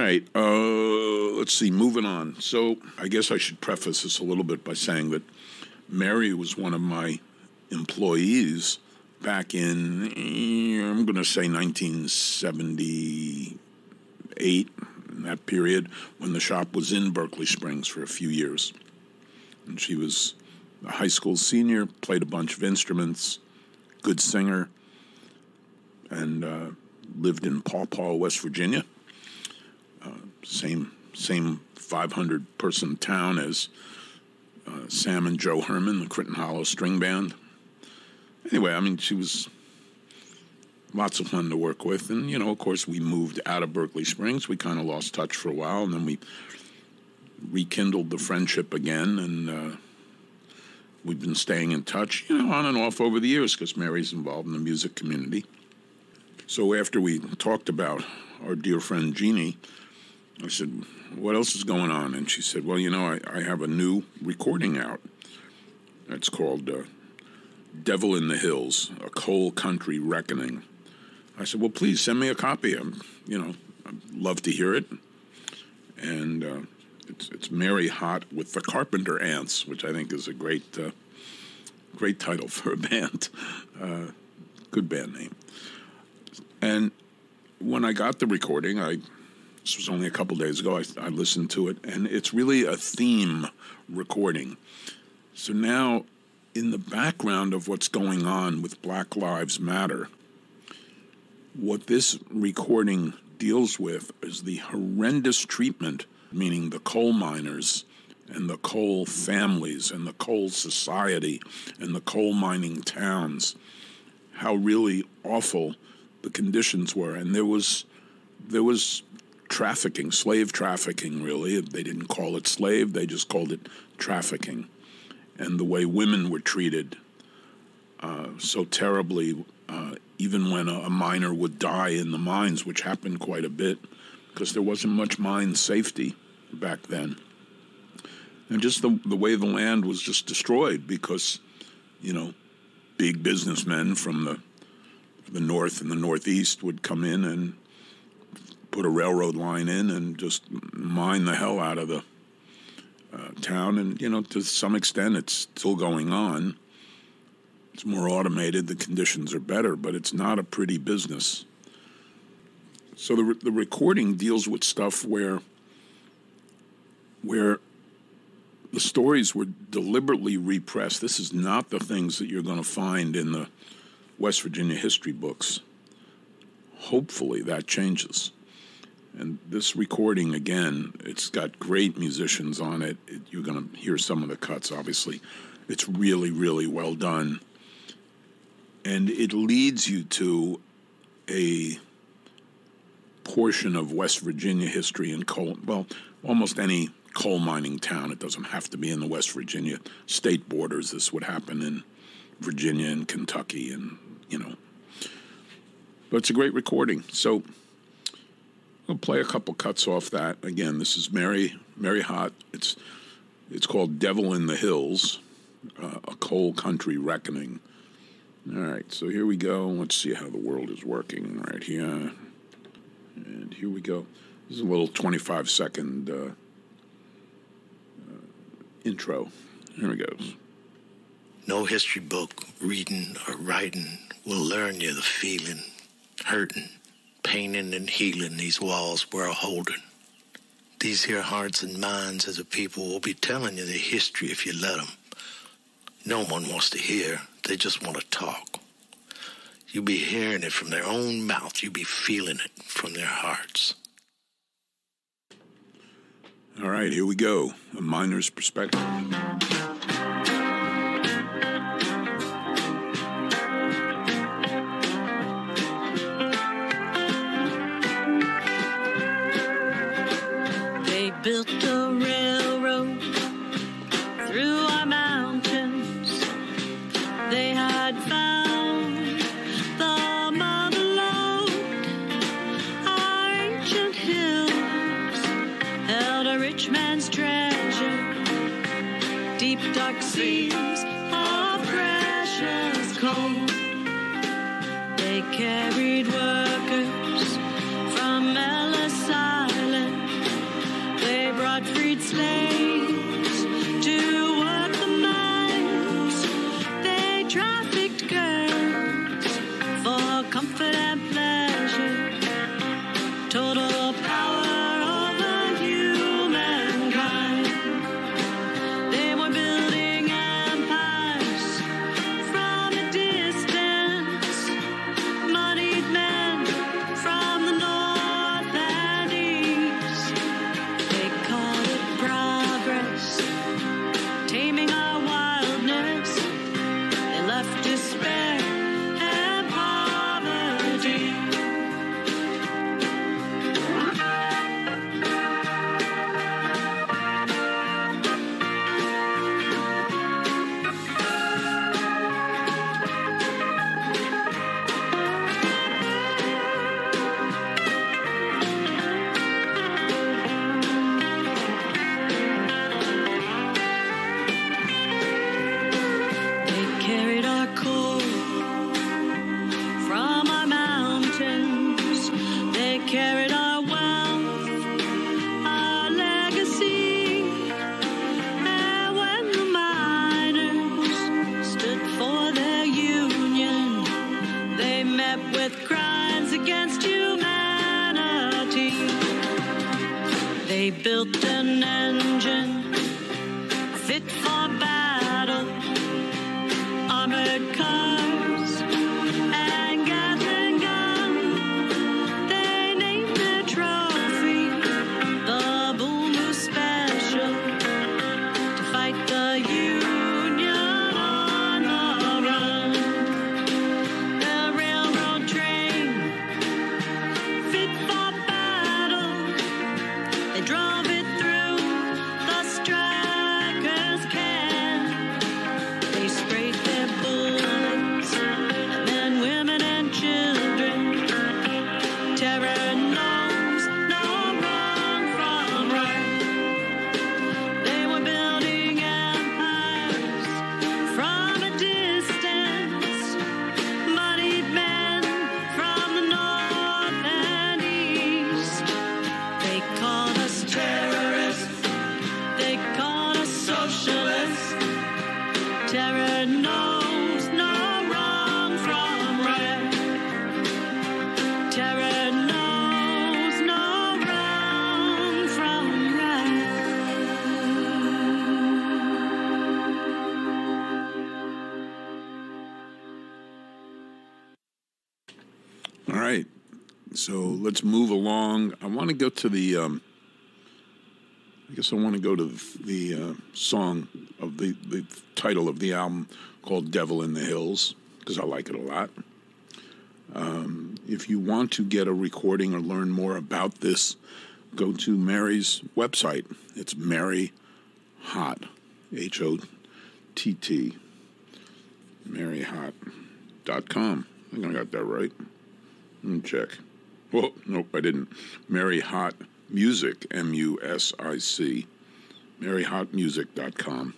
right. Let's see. Moving on. So I guess I should preface this a little bit by saying that Mary was one of my employees back in, I'm going to say 1978, in that period, when the shop was in Berkeley Springs for a few years. And she was a high school senior, played a bunch of instruments, good singer, and lived in Paw Paw, West Virginia. Same 500-person town as Sam and Joe Herman, the Critton Hollow String Band. Anyway, I mean, she was lots of fun to work with. And, of course, we moved out of Berkeley Springs. We kind of lost touch for a while, and then we rekindled the friendship again, and we've been staying in touch, on and off over the years, because Mary's involved in the music community. So after we talked about our dear friend Jeannie, I said, what else is going on? And she said, well, I have a new recording out. It's called Devil in the Hills, A Coal Country Reckoning. I said, well, please send me a copy. I'd love to hear it. And it's Mary Hot with the Carpenter Ants, which I think is a great title for a band. Good band name. And when I got the recording, this was only a couple days ago, I listened to it, and it's really a theme recording. So now, in the background of what's going on with Black Lives Matter, what this recording deals with is the horrendous treatment, meaning the coal miners and the coal families and the coal society and the coal mining towns, how really awful the conditions were. And there was trafficking, slave trafficking, really. They didn't call it slave, they just called it trafficking. And the way women were treated so terribly, even when a miner would die in the mines, which happened quite a bit, because there wasn't much mine safety back then. And just the way the land was just destroyed because, big businessmen from the north and the northeast would come in and put a railroad line in and just mine the hell out of the town. And, to some extent, it's still going on. It's more automated. The conditions are better, but it's not a pretty business. So the recording deals with stuff where the stories were deliberately repressed. This is not the things that you're going to find in the West Virginia history books. Hopefully that changes. And this recording, again, it's got great musicians on it. You're going to hear some of the cuts, obviously. It's really, really well done. And it leads you to a portion of West Virginia history and almost any coal mining town. It doesn't have to be in the West Virginia state borders. This would happen in Virginia and Kentucky and, But it's a great recording. So I'll play a couple cuts off that. Again, this is Mary Hot. It's called Devil in the Hills, A Coal Country Reckoning. All right, so here we go. Let's see how the world is working right here. And here we go. This is a little 25-second intro. Here it goes. No history book, reading or writing, will learn you the feeling, hurting, painting and healing these walls we're holding. These here hearts and minds as a people will be telling you the history if you let them. No one wants to hear, they just want to talk. You be hearing it from their own mouth, you be feeling it from their hearts. All right, here we go. A miner's perspective. They built the railroad through our mountains. They had found the mother lode. Our ancient hills held a rich man's treasure. Deep dark seas of precious coal. They carried workers from Ellis Island They built an engine fit for battle, armored cars and Gatling guns. They named their trophy the Bull Moose Special to fight the Union on the run. The railroad train fit for battle. They drove it through the strikers' camp. They sprayed their bullets, men, women, and children. Terror knows no wrong from right. They were building empires from a distance. Moneyed men from the north and east. They called us terrorists. They called us socialists. Terror knows no wrong from right. Terror knows no wrong from right. All right. So let's move along. I want to go to the. I guess I want to go to the song of the title of the album called "Devil in the Hills" because I like it a lot. If you want to get a recording or learn more about this, go to Mary's website. It's Mary Hott, HOTT, maryhott.com. I think I got that right. Let me check. Well, nope, I didn't. Mary Hott Music, MUSIC, maryhottmusic.com.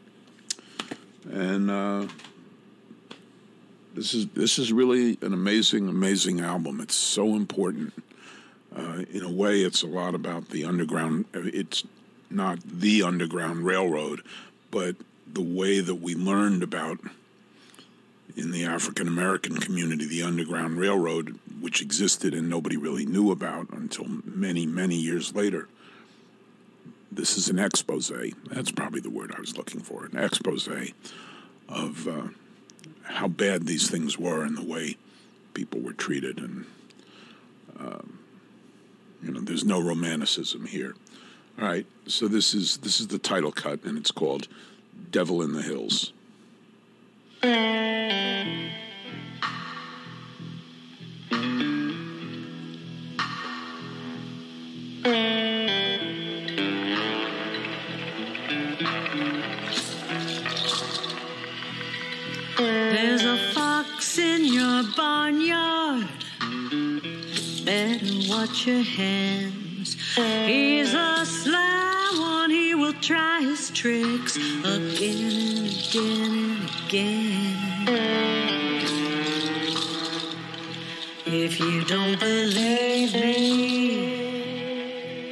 And this is really an amazing album. It's so important. In a way, it's a lot about the underground. It's not the Underground Railroad, but the way that we learned about in the African American community, the Underground Railroad, which existed and nobody really knew about until many, many years later. This is an expose. That's probably the word I was looking for. An expose of how bad these things were and the way people were treated. And, there's no romanticism here. All right, so this is the title cut, and it's called Devil in the Hills. There's a fox in your barnyard. Better watch your hands. He's a sly one. He will try his tricks again and again and again. If you don't believe me,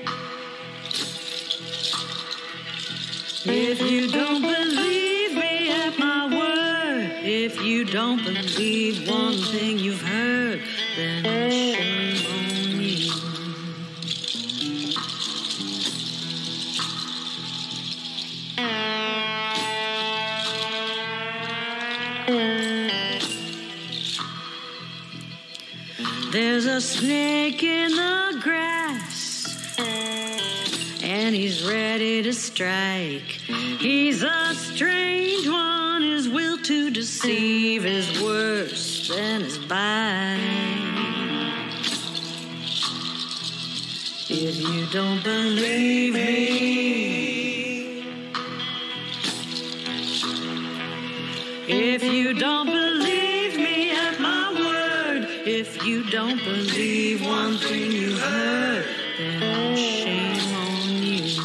if you don't believe me at my word, if you don't believe one thing you've heard, then shame on you. There's a snake in the grass, and he's ready to strike. He's a strange one. His will to deceive is worse than his bite. If you don't believe me, if you don't believe me at my word, if you don't believe one thing you heard, then shame on you.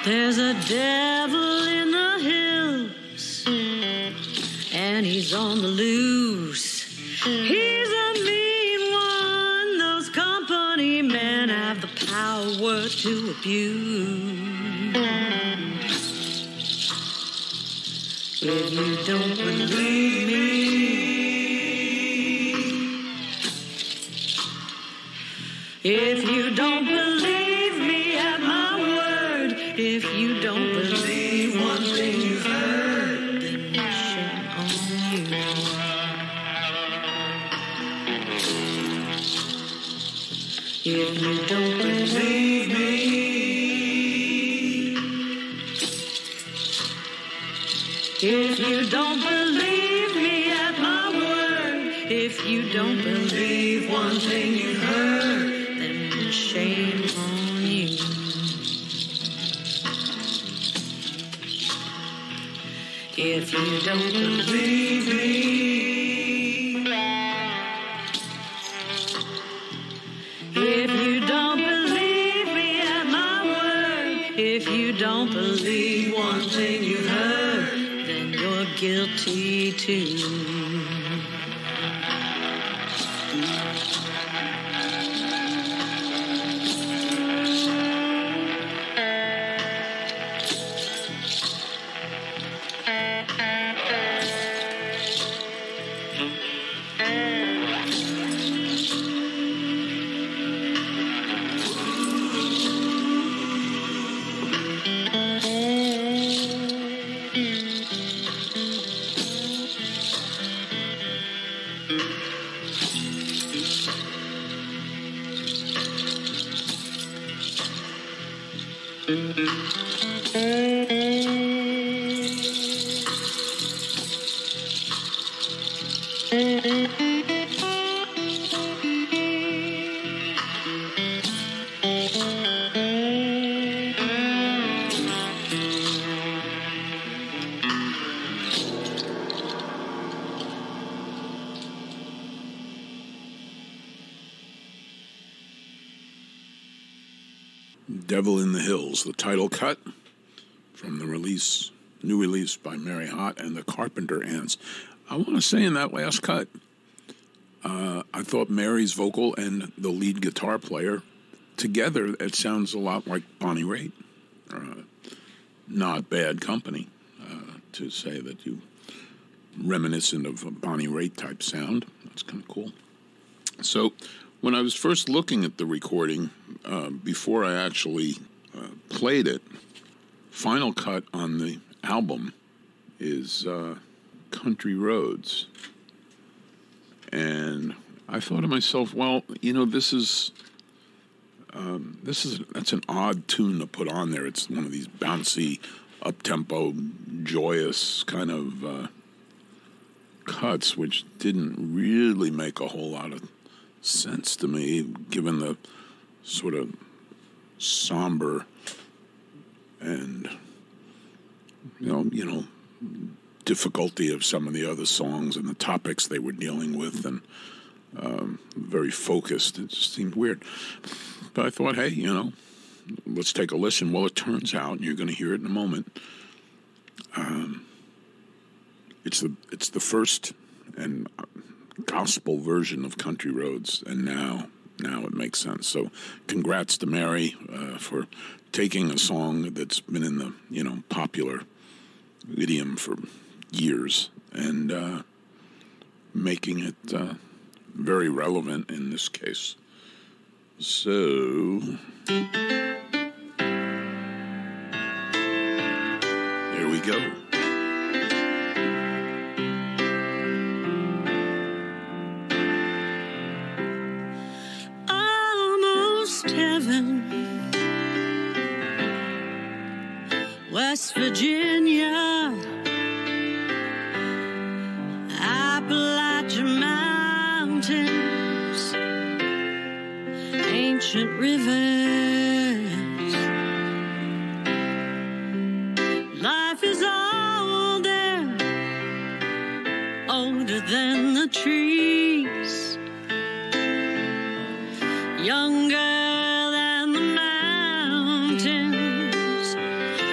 There's a devil in the hills, and he's on the loose. He's a mean one. Those company men have the power to abuse. If you don't believe me, if you don't believe me at my word, if you don't believe one thing you've heard, then shame on you. If you don't believe me, if you don't believe me at my word, if you don't believe one thing you've heard, then shame on you. If you don't believe me, if you don't believe me at my word, if you don't believe one thing you heard, then you're guilty too. Devil in the Hills, the title cut from the new release by Mary Hott and the Carpenter Ants. I want to say in that last cut, I thought Mary's vocal and the lead guitar player together, it sounds a lot like Bonnie Raitt. Not bad company to say that you reminiscent of a Bonnie Raitt type sound. That's kind of cool. So when I was first looking at the recording, before I actually played it, final cut on the album is Country Roads. And I thought to myself, well, you know, that's an odd tune to put on there. It's one of these bouncy, up-tempo, joyous kind of cuts, which didn't really make a whole lot of sense to me, given the sort of somber and you know difficulty of some of the other songs and the topics they were dealing with, and very focused. It just seemed weird. But I thought, hey, you know, let's take a listen. Well, it turns out, and you're going to hear it in a moment, it's the first and gospel version of Country Roads, and now it makes sense. So congrats to Mary for taking a song that's been in the popular idiom for years and making it very relevant in this case. So here we go. West Virginia, Appalachian Mountains, ancient rivers. Life is old there, older than the trees, younger than the mountains,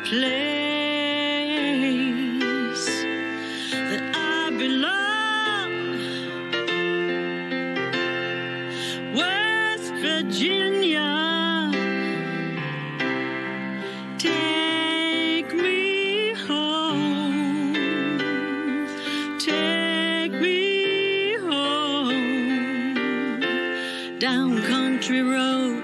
place that I belong. West Virginia, take me home. Take me home down country roads.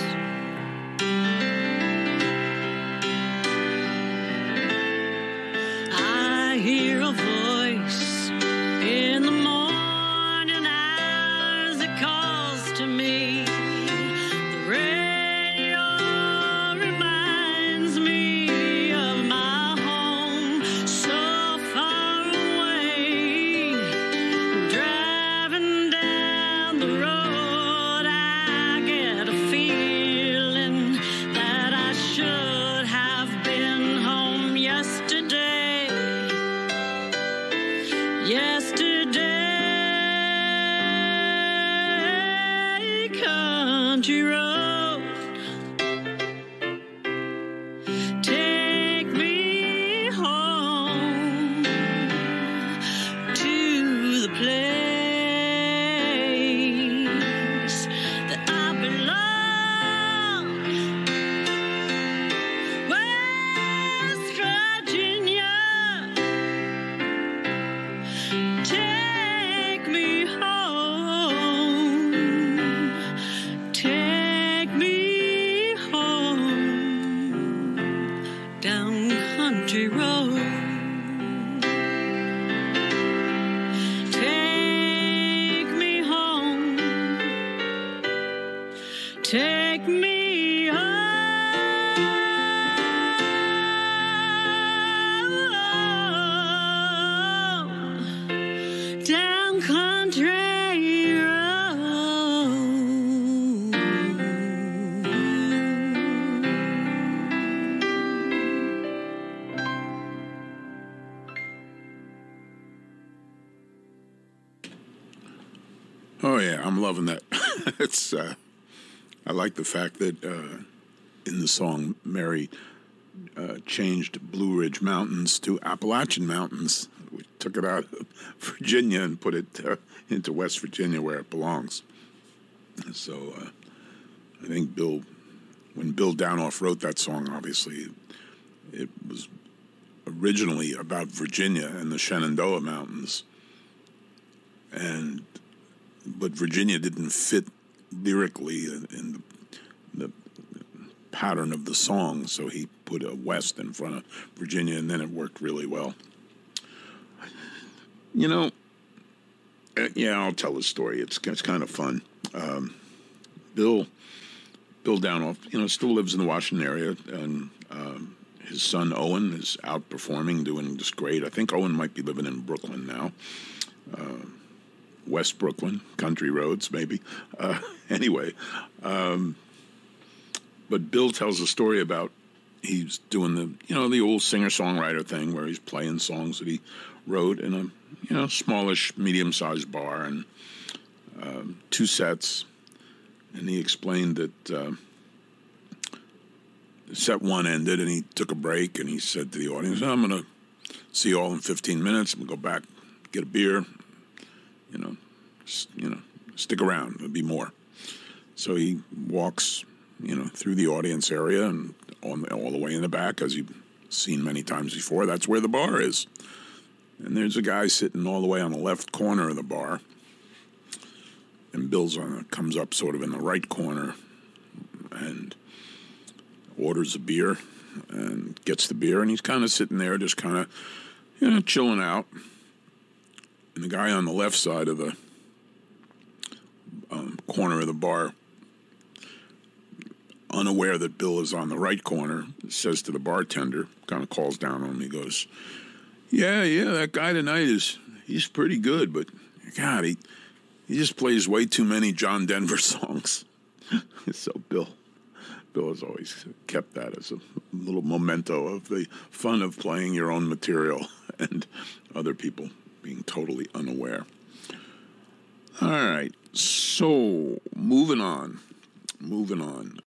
I hear a voice in the morning hours that calls to me. The radio reminds me of my home so far away. Driving down the road, I get a feeling that I should have been home yesterday. Yesterday, country road, take me home to the place that I belong. West Virginia, take me home. Take me home down country road. Take me home. Take me home down country road. Oh yeah, I'm loving that. It's I like the fact that in the song Mary changed Blue Ridge Mountains to Appalachian Mountains. We took it out of Virginia and put it into West Virginia where it belongs. So I think when Bill Danoff wrote that song, obviously it was originally about Virginia and the Shenandoah Mountains, but Virginia didn't fit lyrically in the pattern of the song, so he put a West in front of Virginia, and then it worked really well. You know, yeah, I'll tell the story. It's kind of fun. Bill Danoff, still lives in the Washington area, and his son Owen is out performing, doing just great. I think Owen might be living in Brooklyn now. West Brooklyn, country roads, maybe. Anyway, but Bill tells a story about he's doing the old singer-songwriter thing where he's playing songs that he wrote in a smallish, medium-sized bar, and 2 sets. And he explained that set 1 ended, and he took a break, and he said to the audience, "I'm going to see you all in 15 minutes. I'm going to go back, get a beer. Stick around. There'll be more." So he walks, through the audience area and all the way in the back, as you've seen many times before. That's where the bar is. And there's a guy sitting all the way on the left corner of the bar. And Bill's comes up sort of in the right corner and orders a beer and gets the beer. And he's kind of sitting there just kind of, chilling out. And the guy on the left side of the corner of the bar, unaware that Bill is on the right corner, says to the bartender, kind of calls down on him, he goes, yeah, that guy tonight he's pretty good, but God, he just plays way too many John Denver songs. So Bill has always kept that as a little memento of the fun of playing your own material and other people being totally unaware. All right, so moving on.